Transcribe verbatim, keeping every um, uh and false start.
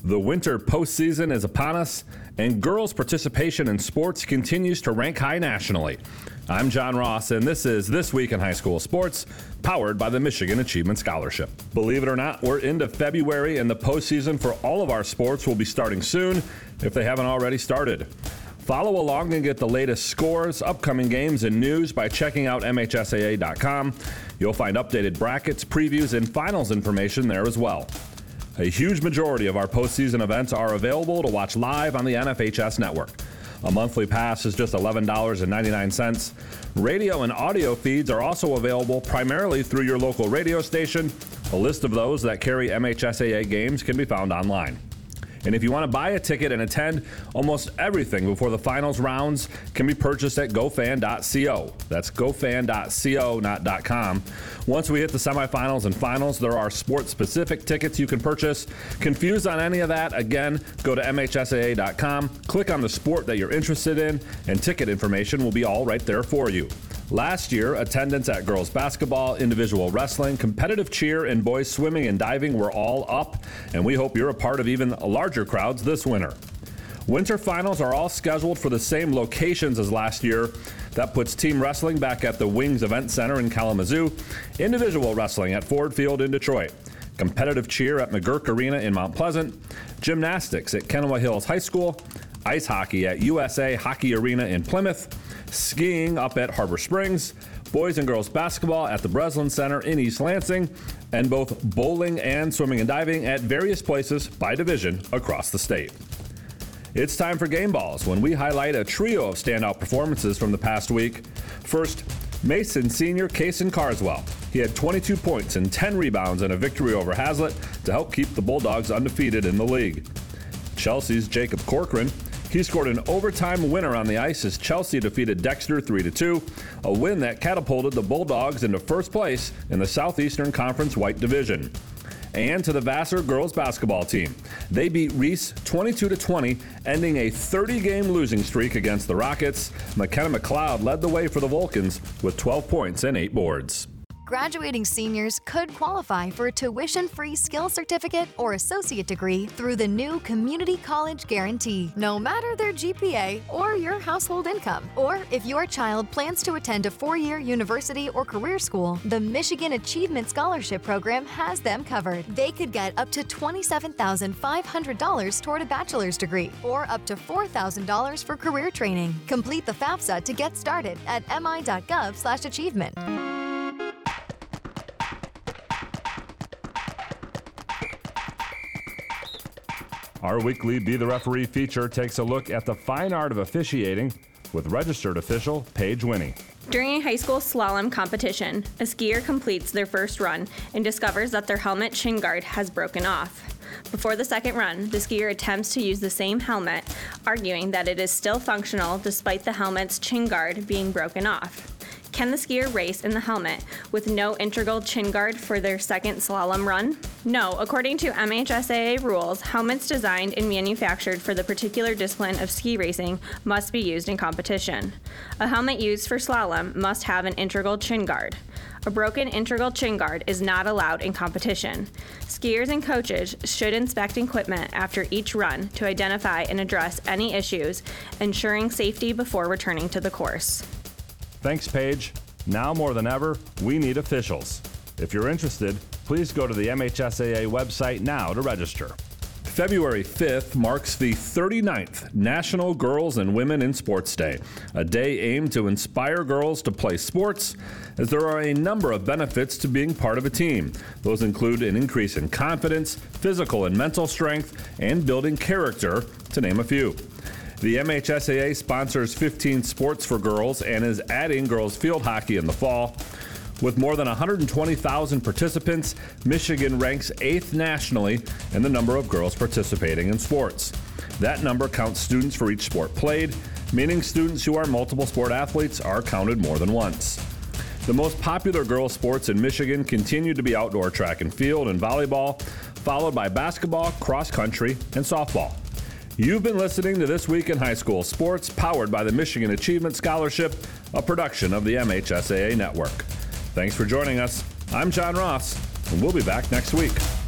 The winter postseason is upon us, and girls' participation in sports continues to rank high nationally. I'm John Ross, and this is This Week in High School Sports, powered by the Michigan Achievement Scholarship. Believe it or not, we're into February, and the postseason for all of our sports will be starting soon, if they haven't already started. Follow along and get the latest scores, upcoming games, and news by checking out M H S A A dot com. You'll find updated brackets, previews, and finals information there as well. A huge majority of our postseason events are available to watch live on the N F H S network. A monthly pass is just eleven dollars and ninety-nine cents. Radio and audio feeds are also available primarily through your local radio station. A list of those that carry M H S A A games can be found online. And if you want to buy a ticket and attend, almost everything before the finals rounds can be purchased at go fan dot co. That's go fan dot co, not .com. Once we hit the semifinals and finals, there are sport-specific tickets you can purchase. Confused on any of that? Again, go to M H S A A dot com, click on the sport that you're interested in, and ticket information will be all right there for you. Last year, attendance at girls basketball, individual wrestling, competitive cheer, and boys swimming and diving were all up, and we hope you're a part of even larger crowds this winter. Winter finals are all scheduled for the same locations as last year. That puts team wrestling back at the Wings Event Center in Kalamazoo, individual wrestling at Ford Field in Detroit, competitive cheer at McGurk Arena in Mount Pleasant, gymnastics at Kenowa Hills High School, ice hockey at U S A Hockey Arena in Plymouth, skiing up at Harbor Springs, boys and girls basketball at the Breslin Center in East Lansing, and both bowling and swimming and diving at various places by division across the state. It's time for Game Balls, when we highlight a trio of standout performances from the past week. First, Mason senior Kaysen Carswell. He had twenty-two points and ten rebounds in a victory over Hazlitt to help keep the Bulldogs undefeated in the league. Chelsea's Jacob Corcoran. He scored an overtime winner on the ice as Chelsea defeated Dexter three to two, a win that catapulted the Bulldogs into first place in the Southeastern Conference White Division. And to the Vassar girls basketball team. They beat Reese twenty-two to twenty, ending a thirty-game losing streak against the Rockets. McKenna McLeod led the way for the Vulcans with twelve points and eight boards. Graduating seniors could qualify for a tuition-free skills certificate or associate degree through the new Community College Guarantee, no matter their G P A or your household income. Or if your child plans to attend a four-year university or career school, the Michigan Achievement Scholarship Program has them covered. They could get up to twenty-seven thousand five hundred dollars toward a bachelor's degree or up to four thousand dollars for career training. Complete the FAFSA to get started at m i dot gov slash achievement. Our weekly Be the Referee feature takes a look at the fine art of officiating with registered official Paige Winnie. During a high school slalom competition, a skier completes their first run and discovers that their helmet shin guard has broken off. Before the second run, the skier attempts to use the same helmet, arguing that it is still functional despite the helmet's chin guard being broken off. Can the skier race in the helmet with no integral chin guard for their second slalom run? No, according to M H S A A rules, helmets designed and manufactured for the particular discipline of ski racing must be used in competition. A helmet used for slalom must have an integral chin guard. A broken integral chin guard is not allowed in competition. Skiers and coaches should inspect equipment after each run to identify and address any issues, ensuring safety before returning to the course. Thanks, Paige. Now more than ever, we need officials. If you're interested, please go to the M H S A A website now to register. February fifth marks the thirty-ninth National Girls and Women in Sports Day, a day aimed to inspire girls to play sports, as there are a number of benefits to being part of a team. Those include an increase in confidence, physical and mental strength, and building character, to name a few. The M H S A A sponsors fifteen sports for girls and is adding girls field hockey in the fall. With more than one hundred twenty thousand participants, Michigan ranks eighth nationally in the number of girls participating in sports. That number counts students for each sport played, meaning students who are multiple sport athletes are counted more than once. The most popular girls' sports in Michigan continue to be outdoor track and field and volleyball, followed by basketball, cross country, and softball. You've been listening to This Week in High School Sports, powered by the Michigan Achievement Scholarship, a production of the M H S A A Network. Thanks for joining us. I'm John Ross, and we'll be back next week.